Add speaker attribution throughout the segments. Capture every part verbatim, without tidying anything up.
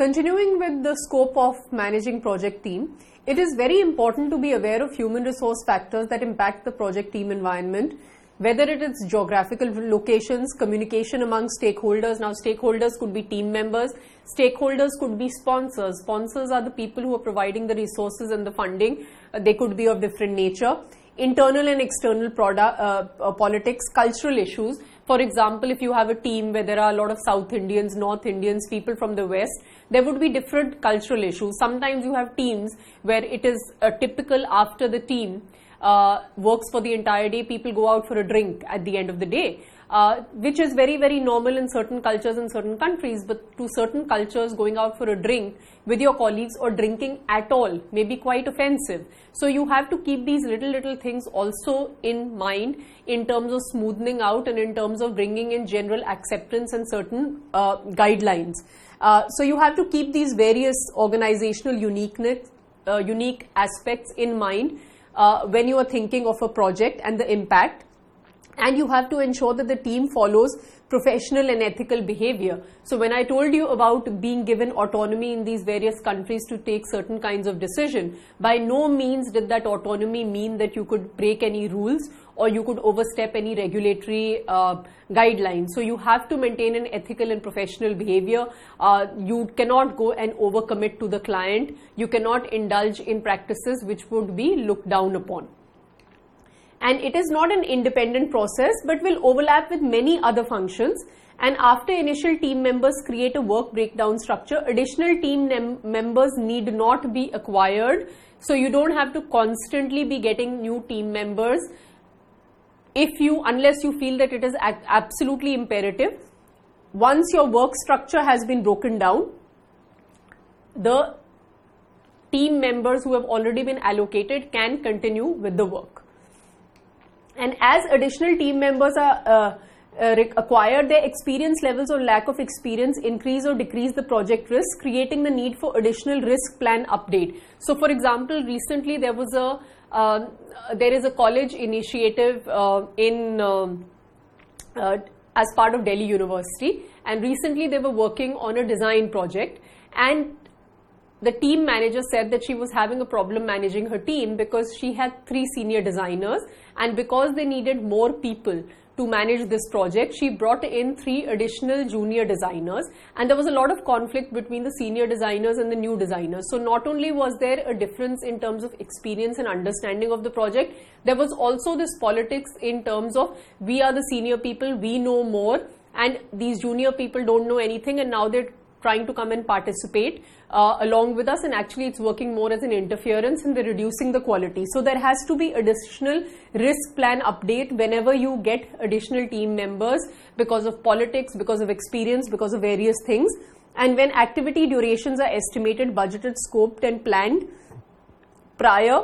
Speaker 1: Continuing with the scope of managing project team, it is very important to be aware of human resource factors that impact the project team environment, whether it is geographical locations, communication among stakeholders. Now, stakeholders could be team members, stakeholders could be sponsors. Sponsors are the people who are providing the resources and the funding. Uh, they could be of different nature. Internal and external product, uh, uh, politics, cultural issues. For example, if you have a team where there are a lot of South Indians, North Indians, people from the West, there would be different cultural issues. Sometimes you have teams where it is uh, typical after the team uh, works for the entire day, people go out for a drink at the end of the day. Uh, which is very, very normal in certain cultures in certain countries, but to certain cultures, going out for a drink with your colleagues or drinking at all may be quite offensive. So you have to keep these little, little things also in mind in terms of smoothing out and in terms of bringing in general acceptance and certain uh, guidelines. Uh, so you have to keep these various organizational uniqueness, uh, unique aspects in mind uh, when you are thinking of a project and the impact. And you have to ensure that the team follows professional and ethical behavior. So when I told you about being given autonomy in these various countries to take certain kinds of decision, by no means did that autonomy mean that you could break any rules or you could overstep any regulatory uh, guidelines. So you have to maintain an ethical and professional behavior. Uh, you cannot go and overcommit to the client. You cannot indulge in practices which would be looked down upon. And it is not an independent process, but will overlap with many other functions. And after initial team members create a work breakdown structure, additional team members need not be acquired. So you don't have to constantly be getting new team members if you, unless you feel that it is absolutely imperative. Once your work structure has been broken down, the team members who have already been allocated can continue with the work. And as additional team members are uh, uh, acquired, their experience levels or lack of experience increase or decrease the project risk, creating the need for additional risk plan update. So, for example, recently there was a uh, there is a college initiative uh, in uh, uh, as part of Delhi University, and recently they were working on a design project, and the team manager said that she was having a problem managing her team because she had three senior designers, and because they needed more people to manage this project, she brought in three additional junior designers, and there was a lot of conflict between the senior designers and the new designers. So not only was there a difference in terms of experience and understanding of the project, there was also this politics in terms of we are the senior people, we know more, and these junior people don't know anything, and now they're trying to come and participate uh, along with us, and actually it's working more as an interference and they're reducing the quality. So there has to be additional risk plan update whenever you get additional team members because of politics, because of experience, because of various things. And when activity durations are estimated, budgeted, scoped and planned prior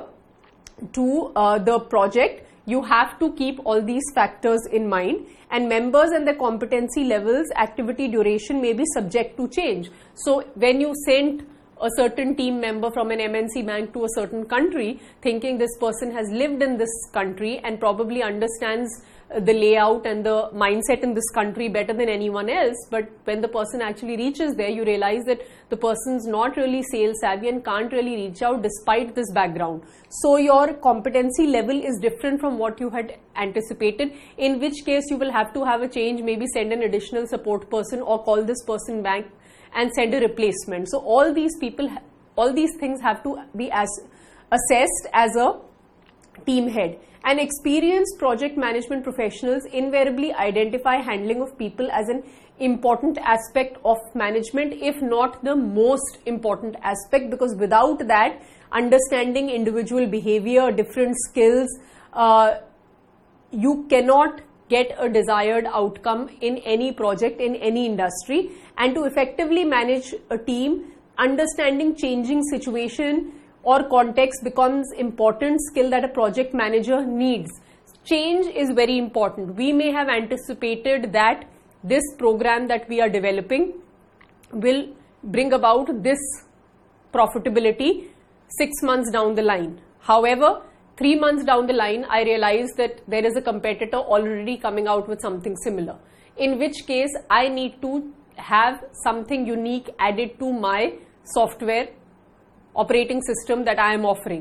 Speaker 1: to uh, the project, you have to keep all these factors in mind, and members and their competency levels, activity duration may be subject to change. So when you send a certain team member from an M N C bank to a certain country, thinking this person has lived in this country and probably understands the layout and the mindset in this country better than anyone else, but when the person actually reaches there, you realize that the person's not really sales savvy and can't really reach out despite this background. So your competency level is different from what you had anticipated, in which case you will have to have a change, maybe send an additional support person or call this person back and send a replacement. So all these people, all these things have to be as assessed as a team head. And experienced project management professionals invariably identify handling of people as an important aspect of management, if not the most important aspect, because without that, understanding individual behavior, different skills, uh, you cannot get a desired outcome in any project, in any industry. And to effectively manage a team, understanding changing situation or context becomes important skill that a project manager needs. Change is very important. We may have anticipated that this program that we are developing will bring about this profitability six months down the line. However, three months down the line, I realized that there is a competitor already coming out with something similar, in which case I need to have something unique added to my software operating system that I am offering.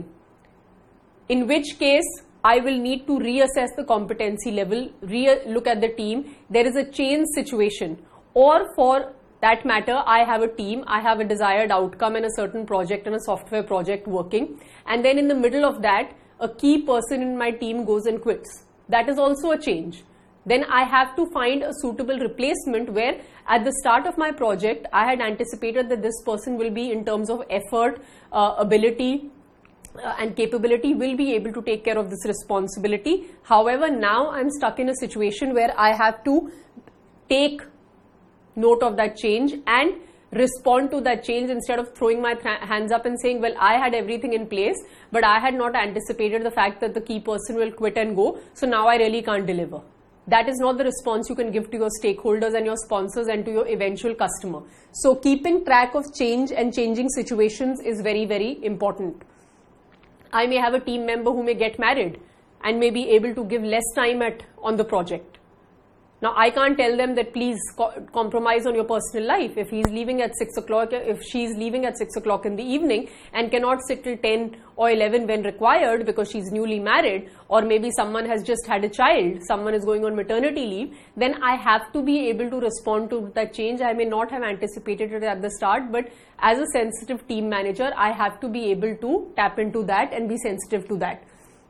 Speaker 1: In which case, I will need to reassess the competency level, re-look at the team. There is a change situation, or for that matter, I have a team, I have a desired outcome in a certain project, in a software project working, and then in the middle of that, a key person in my team goes and quits. That is also a change. Then I have to find a suitable replacement where at the start of my project, I had anticipated that this person will be, in terms of effort, uh, ability, uh, and capability, will be able to take care of this responsibility. However, now I'm stuck in a situation where I have to take note of that change and respond to that change instead of throwing my th- hands up and saying, well, I had everything in place, but I had not anticipated the fact that the key person will quit and go, so now I really can't deliver. That is not the response you can give to your stakeholders and your sponsors and to your eventual customer. So keeping track of change and changing situations is very, very important. I may have a team member who may get married and may be able to give less time at on the project. Now, I can't tell them that please co- compromise on your personal life. If he's leaving at six o'clock, if she's leaving at six o'clock in the evening and cannot sit till ten or eleven when required because she's newly married, or maybe someone has just had a child, someone is going on maternity leave, then I have to be able to respond to that change. I may not have anticipated it at the start, but as a sensitive team manager, I have to be able to tap into that and be sensitive to that.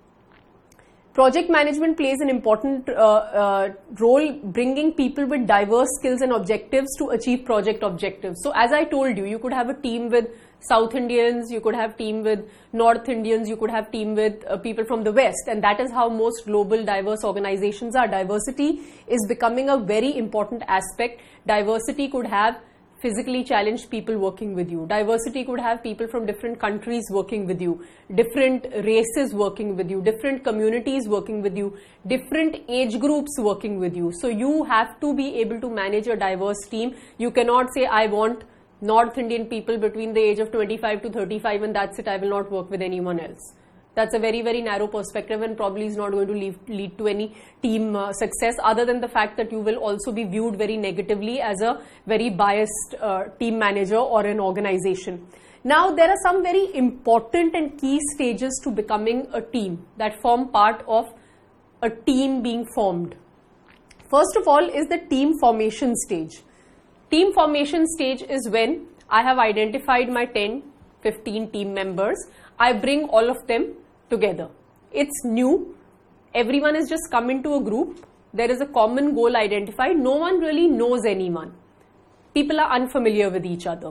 Speaker 1: Project management plays an important uh, uh, role bringing people with diverse skills and objectives to achieve project objectives. So as I told you, you could have a team with South Indians, you could have team with North Indians, you could have team with uh, people from the West, and that is how most global diverse organizations are. Diversity is becoming a very important aspect. Diversity could have physically challenged people working with you. Diversity could have people from different countries working with you, different races working with you, different communities working with you, different age groups working with you. So you have to be able to manage a diverse team. You cannot say, I want North Indian people between the age of twenty-five to thirty-five and that's it, I will not work with anyone else. That's a very, very narrow perspective and probably is not going to lead, lead to any team uh, success, other than the fact that you will also be viewed very negatively as a very biased uh, team manager or an organization. Now, there are some very important and key stages to becoming a team that form part of a team being formed. First of all is the team formation stage. Team formation stage is when I have identified my ten, fifteen team members. I bring all of them together. It's new. Everyone has just come into a group. There is a common goal identified. No one really knows anyone. People are unfamiliar with each other.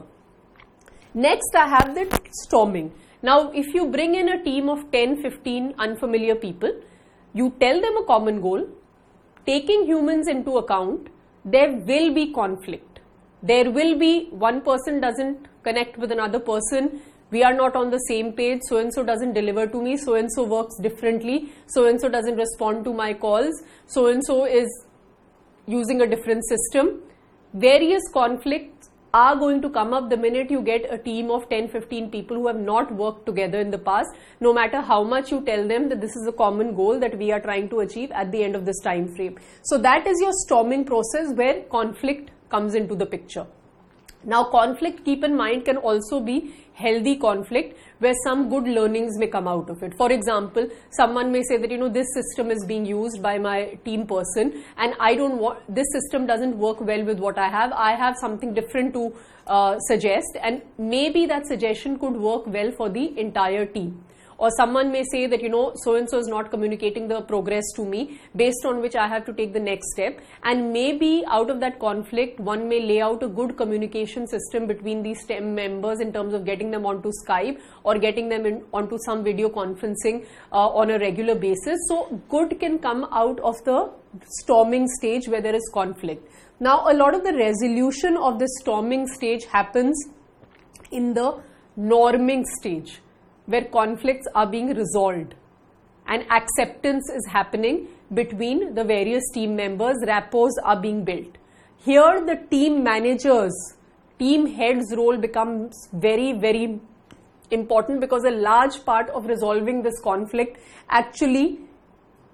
Speaker 1: Next, I have the storming. Now, if you bring in a team of ten, fifteen unfamiliar people, you tell them a common goal, taking humans into account, there will be conflict. There will be one person doesn't connect with another person. We are not on the same page, so-and-so doesn't deliver to me, so-and-so works differently, so-and-so doesn't respond to my calls, so-and-so is using a different system. Various conflicts are going to come up the minute you get a team of ten, fifteen people who have not worked together in the past, no matter how much you tell them that this is a common goal that we are trying to achieve at the end of this time frame. So that is your storming process where conflict comes into the picture. Now, conflict, keep in mind, can also be healthy conflict where some good learnings may come out of it. For example, someone may say that, you know, this system is being used by my team person and I don't want, this system doesn't work well with what I have. I have something different to uh, suggest, and maybe that suggestion could work well for the entire team. Or someone may say that, you know, so-and-so is not communicating the progress to me, based on which I have to take the next step. And maybe out of that conflict, one may lay out a good communication system between these team members in terms of getting them onto Skype or getting them in, onto some video conferencing uh, on a regular basis. So good can come out of the storming stage where there is conflict. Now, a lot of the resolution of the storming stage happens in the norming stage, where conflicts are being resolved and acceptance is happening between the various team members, rapports are being built. Here the team managers, team heads role becomes very, very important, because a large part of resolving this conflict actually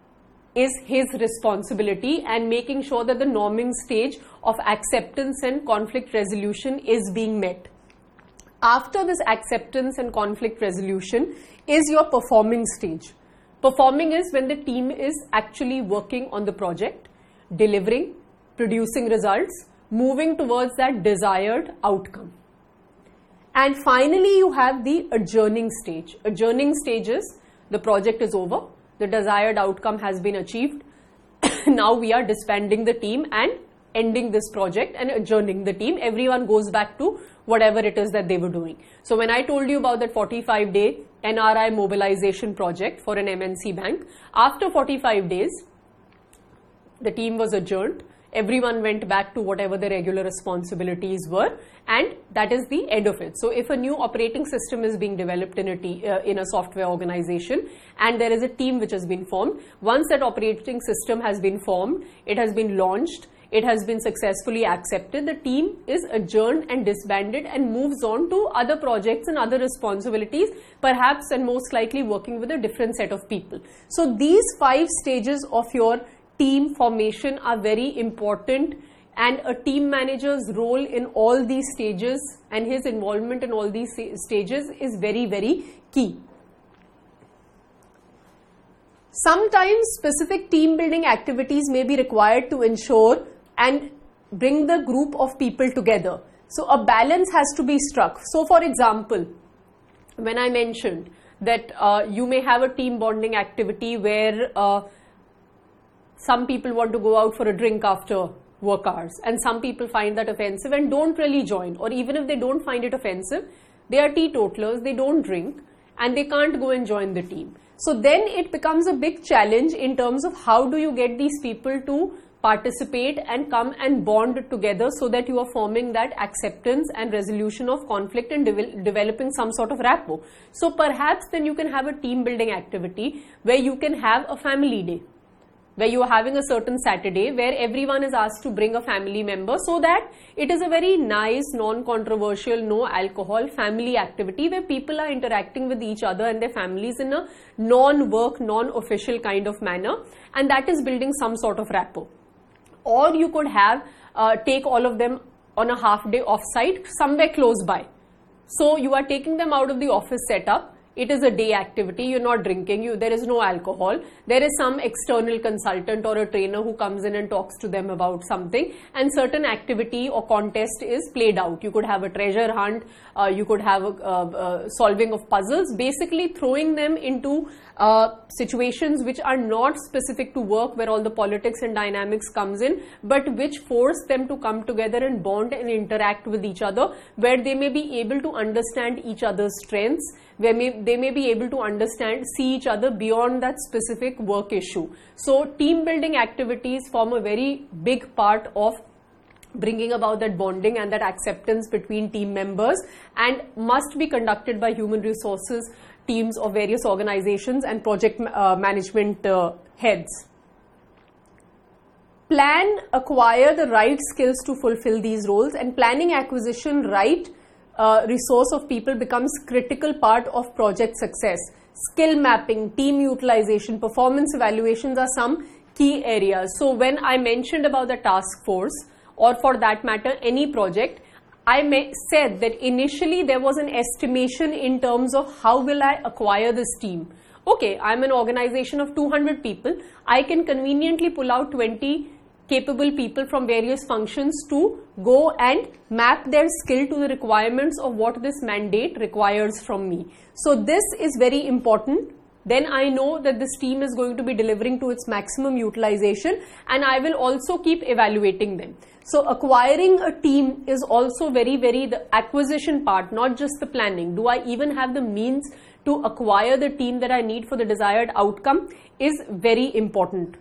Speaker 1: is his responsibility, and making sure that the norming stage of acceptance and conflict resolution is being met. After this acceptance and conflict resolution is your performing stage. Performing is when the team is actually working on the project, delivering, producing results, moving towards that desired outcome. And finally, you have the adjourning stage. Adjourning stage is the project is over, the desired outcome has been achieved. Now we are disbanding the team and ending this project and adjourning the team. Everyone goes back to whatever it is that they were doing. So when I told you about that forty-five day N R I mobilization project for an M N C bank, after forty-five days, the team was adjourned. Everyone went back to whatever their regular responsibilities were, and that is the end of it. So if a new operating system is being developed in a, t uh, in a software organization and there is a team which has been formed, once that operating system has been formed, it has been launched, it has been successfully accepted, the team is adjourned and disbanded and moves on to other projects and other responsibilities, perhaps and most likely working with a different set of people. So these five stages of your team formation are very important, and a team manager's role in all these stages and his involvement in all these stages is very, very key. Sometimes specific team building activities may be required to ensure and bring the group of people together. So a balance has to be struck. So for example, when I mentioned that uh, you may have a team bonding activity where uh, some people want to go out for a drink after work hours, and some people find that offensive and don't really join, or even if they don't find it offensive, they are teetotalers, they don't drink and they can't go and join the team. So then it becomes a big challenge in terms of how do you get these people to participate and come and bond together so that you are forming that acceptance and resolution of conflict and de developing some sort of rapport. So perhaps then you can have a team building activity where you can have a family day, where you are having a certain Saturday where everyone is asked to bring a family member, so that it is a very nice, non-controversial, no alcohol family activity where people are interacting with each other and their families in a non-work, non-official kind of manner, and that is building some sort of rapport. Or you could have uh, take all of them on a half day off-site somewhere close by. So you are taking them out of the office setup. It is a day activity, you're not drinking, you, there is no alcohol, there is some external consultant or a trainer who comes in and talks to them about something, and certain activity or contest is played out. You could have a treasure hunt, uh, you could have a, uh, uh, solving of puzzles, basically throwing them into uh, situations which are not specific to work, where all the politics and dynamics comes in, but which force them to come together and bond and interact with each other, where they may be able to understand each other's strengths, where may, they may be able to understand, see each other beyond that specific work issue. So team building activities form a very big part of bringing about that bonding and that acceptance between team members, and must be conducted by human resources teams of various organizations and project uh, management uh, heads. Plan, acquire the right skills to fulfill these roles, and planning acquisition right Uh, resource of people becomes critical part of project success. Skill mapping, team utilization, performance evaluations are some key areas. So when I mentioned about the task force, or for that matter any project, I may said that initially there was an estimation in terms of how will I acquire this team. Okay, I'm an organization of two hundred people. I can conveniently pull out twenty capable people from various functions to go and map their skill to the requirements of what this mandate requires from me. So this is very important. Then I know that this team is going to be delivering to its maximum utilization, and I will also keep evaluating them. So acquiring a team is also very, very the acquisition part, not just the planning. Do I even have the means to acquire the team that I need for the desired outcome is very important.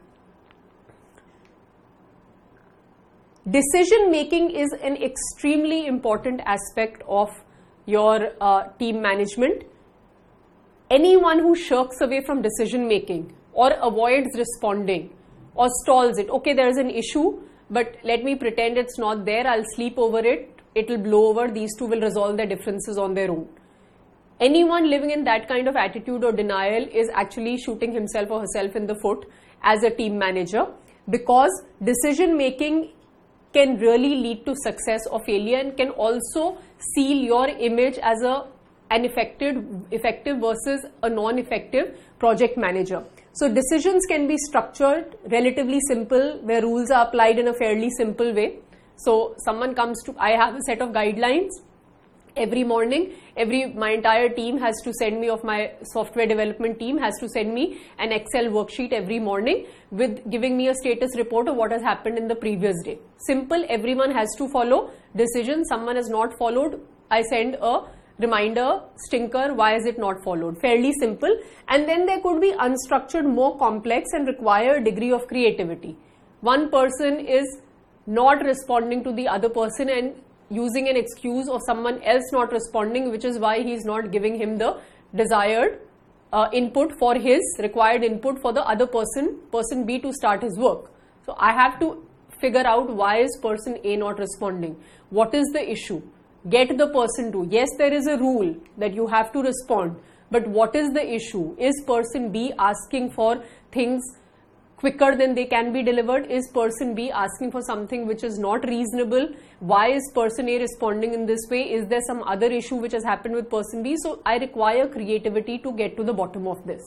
Speaker 1: Decision making is an extremely important aspect of your uh, team management. Anyone who shirks away from decision making or avoids responding or stalls it, okay, there is an issue, but let me pretend it's not there, I'll sleep over it, it will blow over, these two will resolve their differences on their own. Anyone living in that kind of attitude or denial is actually shooting himself or herself in the foot, as a team manager, because decision making can really lead to success or failure and can also seal your image as a an effective, effective versus a non-effective project manager. So decisions can be structured relatively simple, where rules are applied in a fairly simple way. So someone comes to, I have a set of guidelines. Every morning, every my entire team has to send me, of my software development team has to send me an Excel worksheet every morning with giving me a status report of what has happened in the previous day. Simple, everyone has to follow. Decision, someone has not followed, I send a reminder, stinker, why is it not followed? Fairly simple. And then there could be unstructured, more complex and require a degree of creativity. One person is not responding to the other person and using an excuse of someone else not responding, which is why he is not giving him the desired uh, input for his required input for the other person, person B, to start his work. So I have to figure out why is person A not responding? What is the issue? Get the person to. Yes, there is a rule that you have to respond, but what is the issue? Is person B asking for things quicker than they can be delivered? Is person B asking for something which is not reasonable? Why is person A responding in this way? Is there some other issue which has happened with person B? So I require creativity to get to the bottom of this.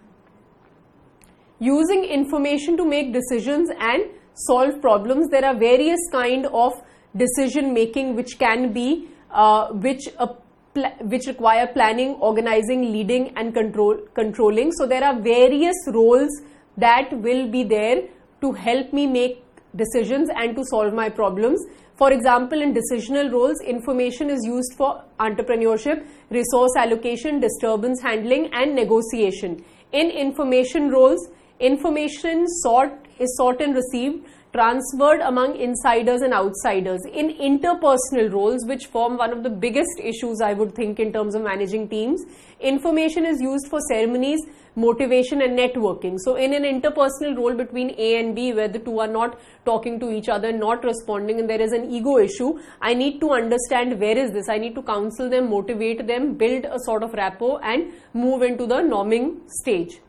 Speaker 1: Using information to make decisions and solve problems. There are various kind of decision making which can be uh, which uh, which require planning, organizing, leading and control controlling. So there are various roles that will be there to help me make decisions and to solve my problems. For example, in decisional roles, information is used for entrepreneurship, resource allocation, disturbance handling and negotiation. In information roles, information sought is sought and received, transferred among insiders and outsiders. In interpersonal roles, which form one of the biggest issues I would think in terms of managing teams, information is used for ceremonies, motivation and networking. So in an interpersonal role between A and B, where the two are not talking to each other, not responding, and there is an ego issue, I need to understand where is this. I need to counsel them, motivate them, build a sort of rapport and move into the norming stage.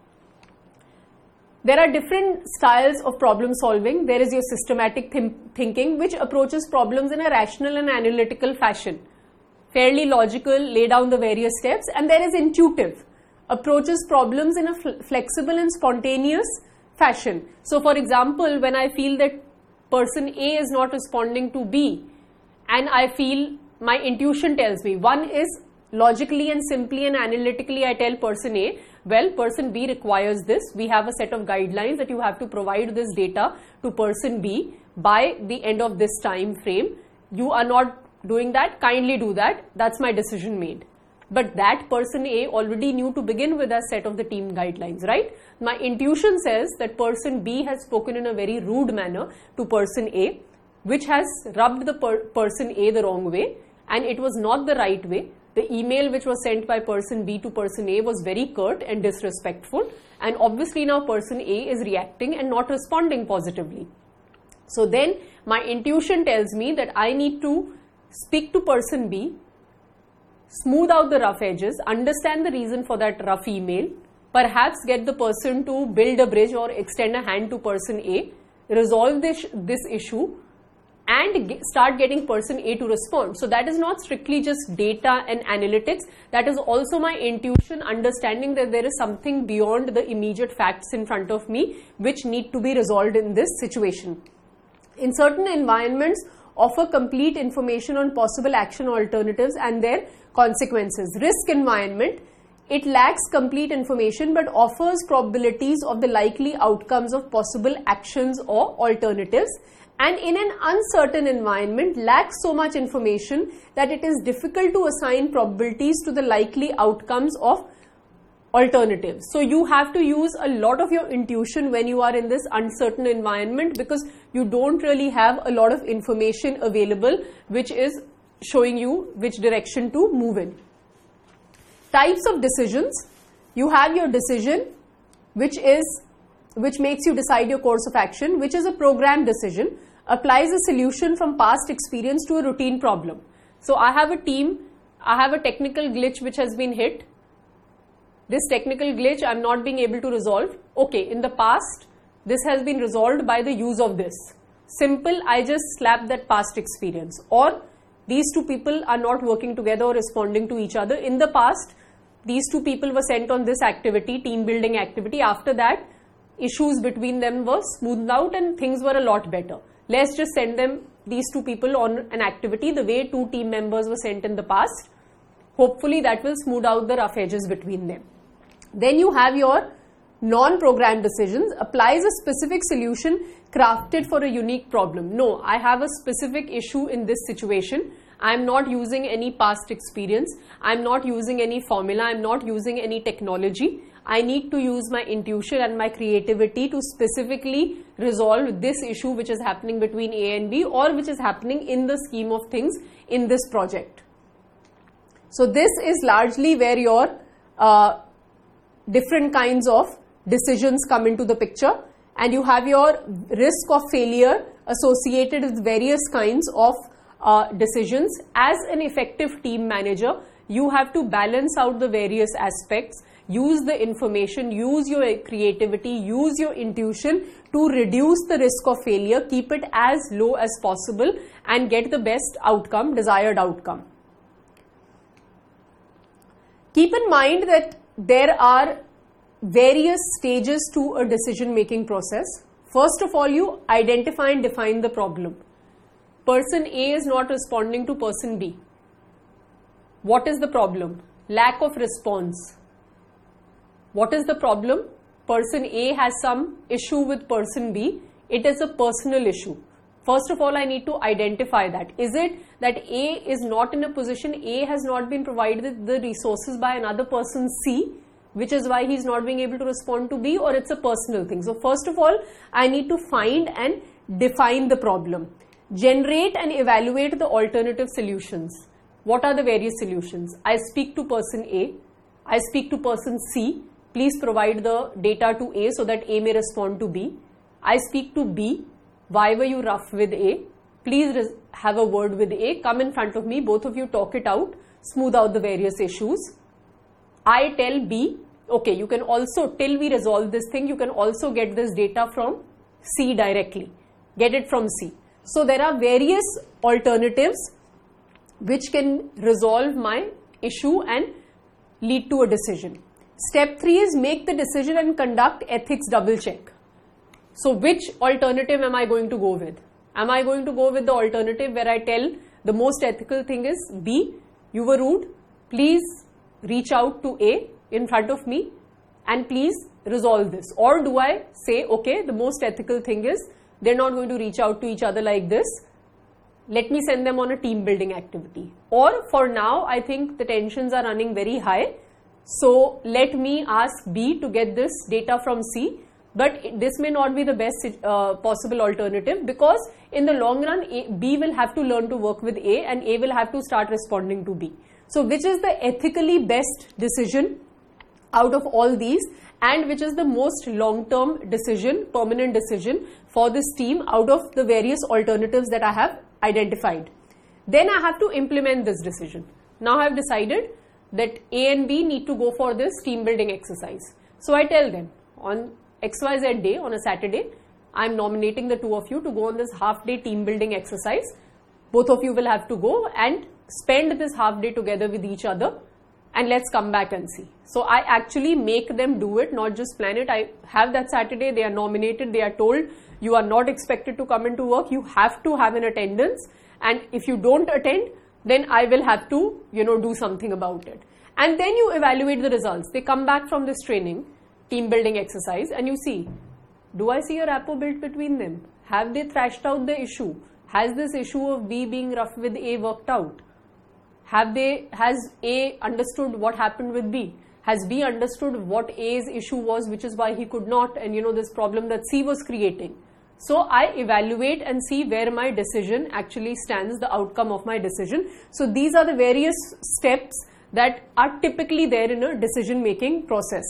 Speaker 1: There are different styles of problem solving. There is your systematic th thinking, which approaches problems in a rational and analytical fashion. Fairly logical, lay down the various steps. And there is intuitive, approaches problems in a fl flexible and spontaneous fashion. So for example, when I feel that person A is not responding to B, and I feel my intuition tells me, one is logically and simply and analytically I tell person A, well, person B requires this. We have a set of guidelines that you have to provide this data to person B by the end of this time frame. You are not doing that, kindly do that. That's my decision made. But that person A already knew to begin with a set of the team guidelines, right? My intuition says that person B has spoken in a very rude manner to person A, which has rubbed the per person A the wrong way, and it was not the right way. The email which was sent by person B to person A was very curt and disrespectful, and obviously now person A is reacting and not responding positively. So then my intuition tells me that I need to speak to person B, smooth out the rough edges, understand the reason for that rough email, perhaps get the person to build a bridge or extend a hand to person A, resolve this, this issue, and get, start getting person A to respond. So that is not strictly just data and analytics. That is also my intuition, understanding that there is something beyond the immediate facts in front of me which need to be resolved in this situation. In certain environments, offer complete information on possible action alternatives and their consequences. Risk environment, it lacks complete information but offers probabilities of the likely outcomes of possible actions or alternatives. And in an uncertain environment, lacks so much information that it is difficult to assign probabilities to the likely outcomes of alternatives. So you have to use a lot of your intuition when you are in this uncertain environment, because you don't really have a lot of information available which is showing you which direction to move in. Types of decisions. You have your decision, which is which makes you decide your course of action, which is a programmed decision, applies a solution from past experience to a routine problem. So I have a team, I have a technical glitch which has been hit. This technical glitch I'm not being able to resolve. Okay, in the past, this has been resolved by the use of this. Simple, I just slap that past experience. Or these two people are not working together or responding to each other. In the past, these two people were sent on this activity, team building activity. After that, issues between them were smoothed out and things were a lot better. Let's just send them, these two people, on an activity the way two team members were sent in the past. Hopefully that will smooth out the rough edges between them. Then you have your non-programmed decisions. Applies a specific solution crafted for a unique problem. No, I have a specific issue in this situation. I'm not using any past experience. I'm not using any formula. I'm not using any technology. I need to use my intuition and my creativity to specifically resolve this issue which is happening between A and B, or which is happening in the scheme of things in this project. So this is largely where your uh, different kinds of decisions come into the picture, and you have your risk of failure associated with various kinds of uh, decisions. As an effective team manager, you have to balance out the various aspects, use the information, use your creativity, use your intuition to reduce the risk of failure, keep it as low as possible, and get the best outcome, desired outcome. Keep in mind that there are various stages to a decision-making process. First of all, you identify and define the problem. Person A is not responding to person B. What is the problem? Lack of response. What is the problem? Person A has some issue with person B. It is a personal issue. First of all, I need to identify that. Is it that A is not in a position, A has not been provided the resources by another person C, which is why he's not being able to respond to B, or it's a personal thing? So first of all, I need to find and define the problem. Generate and evaluate the alternative solutions. What are the various solutions? I speak to person A. I speak to person C. Please provide the data to A so that A may respond to B. I speak to B. Why were you rough with A? Please have a word with A. Come in front of me. Both of you talk it out. Smooth out the various issues. I tell B, okay, you can also, till we resolve this thing, you can also get this data from C directly. Get it from C. So there are various alternatives which can resolve my issue and lead to a decision. Step three is make the decision and conduct ethics double check. So which alternative am I going to go with? Am I going to go with the alternative where I tell the most ethical thing is B, you were rude, please reach out to A in front of me and please resolve this? Or do I say, okay, the most ethical thing is they're not going to reach out to each other like this, let me send them on a team building activity? Or for now, I think the tensions are running very high, so let me ask B to get this data from C. But this may not be the best uh, possible alternative, because in the long run, A, B will have to learn to work with A and A will have to start responding to B. So which is the ethically best decision out of all these, and which is the most long-term decision, permanent decision for this team out of the various alternatives that I have identified? Then I have to implement this decision. Now I have decided that A and B need to go for this team building exercise. So I tell them on X Y Z day, on a Saturday, I am nominating the two of you to go on this half day team building exercise. Both of you will have to go and spend this half day together with each other, and let's come back and see. So I actually make them do it, not just plan it. I have that Saturday, they are nominated, they are told you are not expected to come into work, you have to have an attendance, and if you don't attend, then I will have to, you know, do something about it. And then you evaluate the results. They come back from this training, team building exercise, and you see, do I see a rapport built between them? Have they thrashed out the issue? Has this issue of B being rough with A worked out? Have they, has A understood what happened with B? Has B understood what A's issue was, which is why he could not, and you know, this problem that C was creating? So I evaluate and see where my decision actually stands, the outcome of my decision. So these are the various steps that are typically there in a decision making process.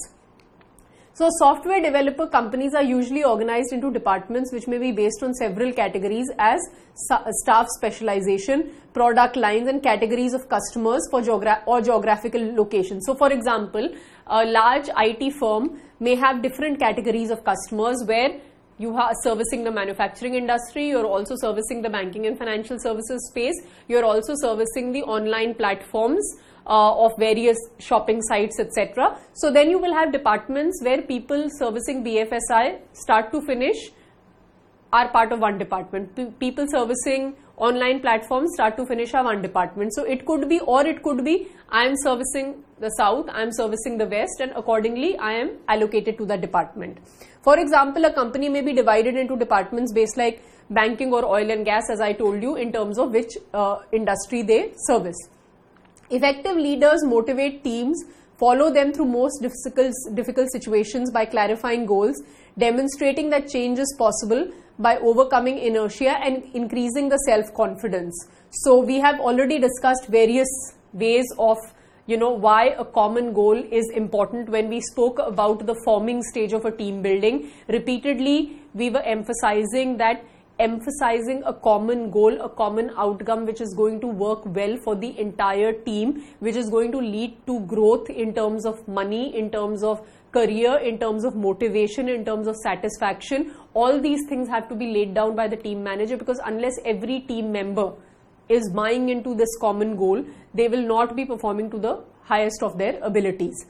Speaker 1: So software developer companies are usually organized into departments which may be based on several categories as staff specialization, product lines, and categories of customers for geogra- or geographical locations. So for example, a large I T firm may have different categories of customers where you are servicing the manufacturing industry, you're also servicing the banking and financial services space, you're also servicing the online platforms uh, of various shopping sites, et cetera. So then you will have departments where people servicing B F S I start to finish are part of one department. P people servicing online platforms start to finish are one department. So it could be, or it could be, I am servicing the south, I am servicing the west, and accordingly I am allocated to that department. For example, a company may be divided into departments based like banking or oil and gas, as I told you, in terms of which uh, industry they service. Effective leaders motivate teams, follow them through most difficult, difficult situations by clarifying goals, demonstrating that change is possible by overcoming inertia and increasing the self-confidence. So we have already discussed various ways of, you know, why a common goal is important. When we spoke about the forming stage of a team building, repeatedly we were emphasizing that emphasizing a common goal, a common outcome which is going to work well for the entire team, which is going to lead to growth in terms of money, in terms of career, in terms of motivation, in terms of satisfaction. All these things have to be laid down by the team manager, because unless every team member is buying into this common goal, they will not be performing to the highest of their abilities.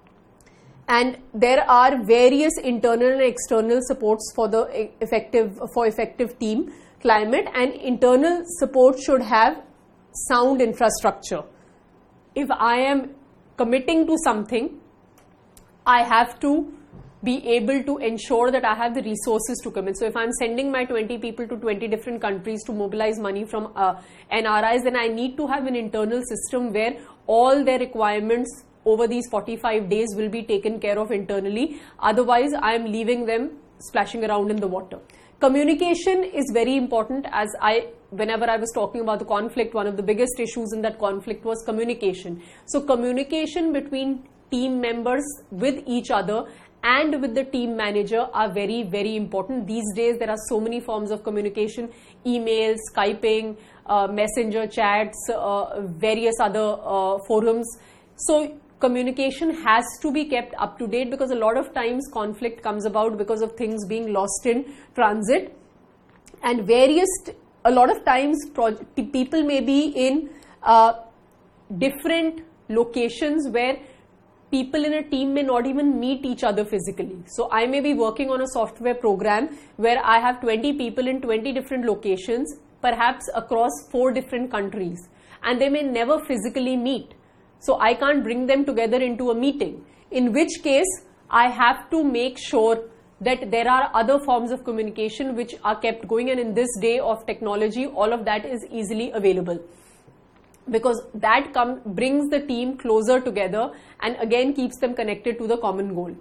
Speaker 1: And there are various internal and external supports for the effective for effective team climate, and internal support should have sound infrastructure. If I am committing to something, I have to be able to ensure that I have the resources to commit. So if I'm sending my twenty people to twenty different countries to mobilize money from uh, N R Is, then I need to have an internal system where all their requirements over these forty-five days will be taken care of internally. Otherwise, I am leaving them splashing around in the water. Communication is very important. As I, whenever I was talking about the conflict, one of the biggest issues in that conflict was communication. So communication between team members with each other and with the team manager are very, very important. These days, there are so many forms of communication: emails, Skyping, uh, messenger chats, uh, various other uh, forums. So communication has to be kept up to date, because a lot of times conflict comes about because of things being lost in transit, and various, a lot of times people may be in uh, different locations where people in a team may not even meet each other physically. So I may be working on a software program where I have twenty people in twenty different locations, perhaps across four different countries, and they may never physically meet. So I can't bring them together into a meeting, in which case I have to make sure that there are other forms of communication which are kept going, and in this day of technology, all of that is easily available, because that come, brings the team closer together and again keeps them connected to the common goal.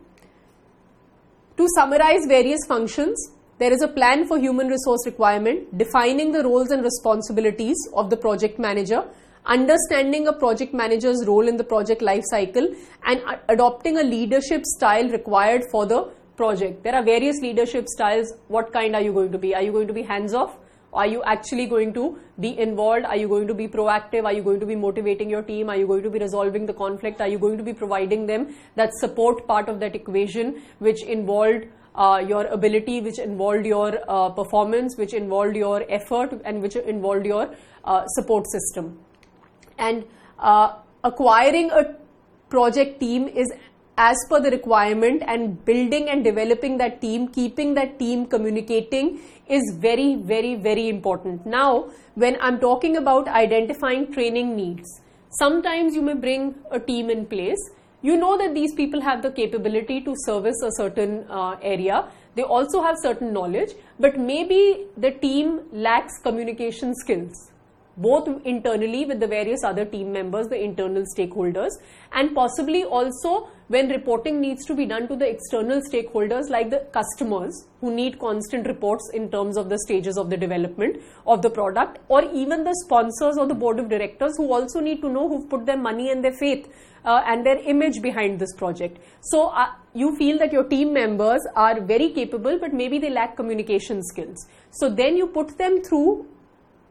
Speaker 1: To summarize various functions, there is a plan for human resource requirement, defining the roles and responsibilities of the project manager, understanding a project manager's role in the project life cycle, and adopting a leadership style required for the project. There are various leadership styles. What kind are you going to be? Are you going to be hands-off? Are you actually going to be involved? Are you going to be proactive? Are you going to be motivating your team? Are you going to be resolving the conflict? Are you going to be providing them that support part of that equation, which involved uh, your ability, which involved your uh, performance, which involved your effort, and which involved your uh, support system? And uh, acquiring a project team is as per the requirement, and building and developing that team, keeping that team communicating is very, very, very important. Now, when I'm talking about identifying training needs, sometimes you may bring a team in place. You know that these people have the capability to service a certain uh, area. They also have certain knowledge, but maybe the team lacks communication skills, both internally with the various other team members, the internal stakeholders, and possibly also when reporting needs to be done to the external stakeholders like the customers, who need constant reports in terms of the stages of the development of the product, or even the sponsors or the board of directors, who also need to know who've put their money and their faith uh, and their image behind this project. So uh, you feel that your team members are very capable, but maybe they lack communication skills. So then you put them through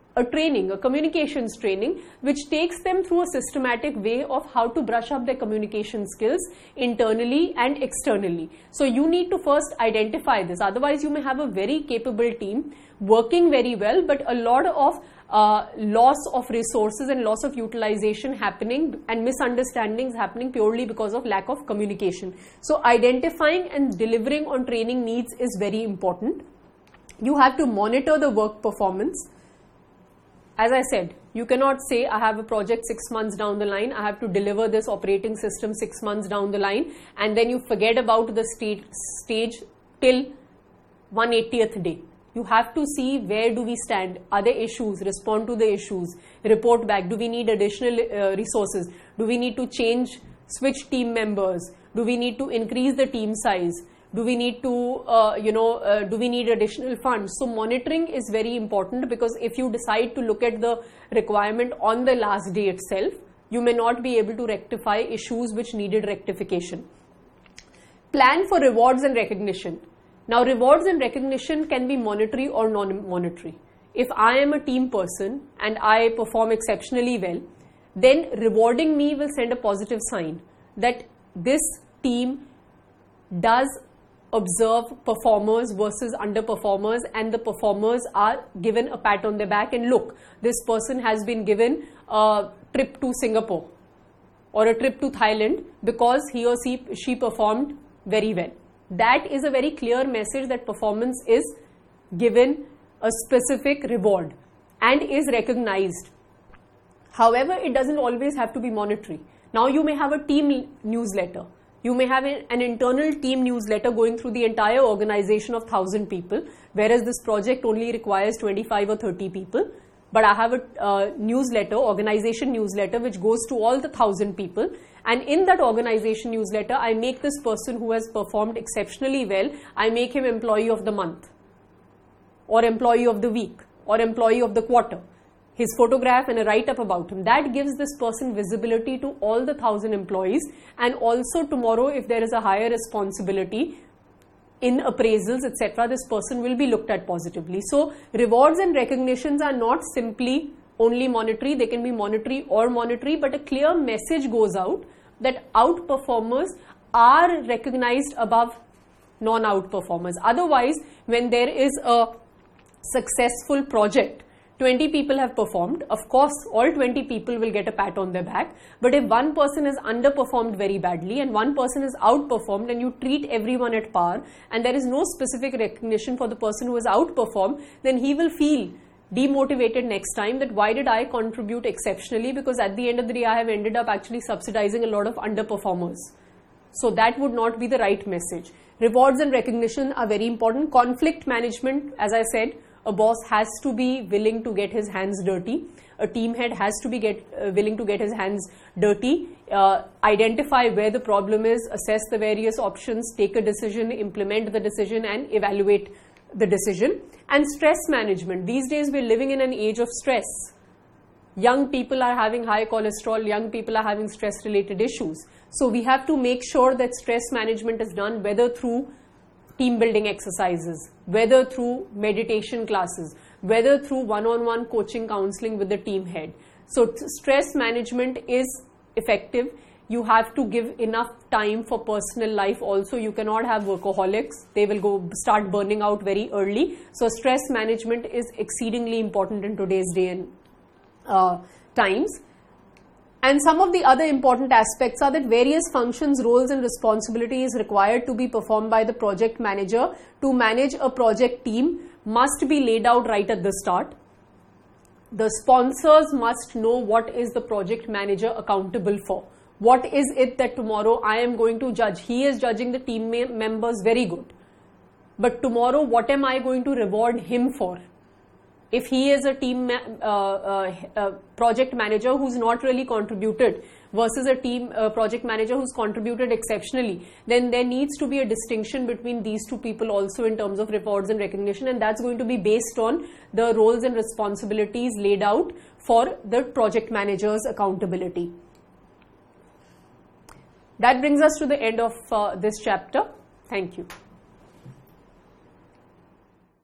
Speaker 1: a training, a communications training, which takes them through a systematic way of how to brush up their communication skills internally and externally. So you need to first identify this. Otherwise, you may have a very capable team working very well, but a lot of uh, loss of resources and loss of utilization happening and misunderstandings happening purely because of lack of communication. So identifying and delivering on training needs is very important. You have to monitor the work performance. As I said, you cannot say I have a project six months down the line, I have to deliver this operating system six months down the line, and then you forget about the stage, stage till one hundred eightieth day. You have to see where do we stand, are there issues, respond to the issues, report back, do we need additional uh, resources, do we need to change, switch team members, do we need to increase the team size, do we need to, uh, you know, uh, do we need additional funds? So monitoring is very important, because if you decide to look at the requirement on the last day itself, you may not be able to rectify issues which needed rectification. Plan for rewards and recognition. Now, rewards and recognition can be monetary or non-monetary. If I am a team person and I perform exceptionally well, then rewarding me will send a positive sign that this team does observe performers versus underperformers, and the performers are given a pat on the back, and look, this person has been given a trip to Singapore or a trip to Thailand because he or she, she performed very well. That is a very clear message that performance is given a specific reward and is recognized. However, it doesn't always have to be monetary. Now you may have a team newsletter. You may have an internal team newsletter going through the entire organization of one thousand people, whereas this project only requires twenty-five or thirty people. But I have a uh, newsletter, organization newsletter, which goes to all the one thousand people. And in that organization newsletter, I make this person who has performed exceptionally well, I make him employee of the month, or employee of the week, or employee of the quarter. His photograph and a write-up about him. That gives this person visibility to all the thousand employees, and also tomorrow if there is a higher responsibility in appraisals, et cetera, this person will be looked at positively. So rewards and recognitions are not simply only monetary, they can be monetary or monetary, but a clear message goes out that outperformers are recognized above non-outperformers. Otherwise, when there is a successful project, twenty people have performed, of course all twenty people will get a pat on their back, but if one person has underperformed very badly and one person has outperformed, and you treat everyone at par and there is no specific recognition for the person who has outperformed, then he will feel demotivated next time that why did I contribute exceptionally, because at the end of the day I have ended up actually subsidizing a lot of underperformers. So that would not be the right message. Rewards and recognition are very important. Conflict management, as I said, a boss has to be willing to get his hands dirty. A team head has to be get, uh, willing to get his hands dirty, uh, identify where the problem is, assess the various options, take a decision, implement the decision, and evaluate the decision. And stress management. These days we're living in an age of stress. Young people are having high cholesterol, young people are having stress related issues. So we have to make sure that stress management is done, whether through team building exercises, whether through meditation classes, whether through one-on-one coaching counseling with the team head. So stress management is effective. You have to give enough time for personal life also. You cannot have workaholics. They will go start burning out very early. So stress management is exceedingly important in today's day and uh, times. And some of the other important aspects are that various functions, roles and responsibilities required to be performed by the project manager to manage a project team must be laid out right at the start. The sponsors must know what is the project manager accountable for. What is it that tomorrow I am going to judge? He is judging the team members very good. But tomorrow what am I going to reward him for? If he is a team uh, uh, uh, project manager who's not really contributed versus a team uh, project manager who's contributed exceptionally, then there needs to be a distinction between these two people also in terms of rewards and recognition, and that's going to be based on the roles and responsibilities laid out for the project manager's accountability. That brings us to the end of uh, this chapter. Thank you.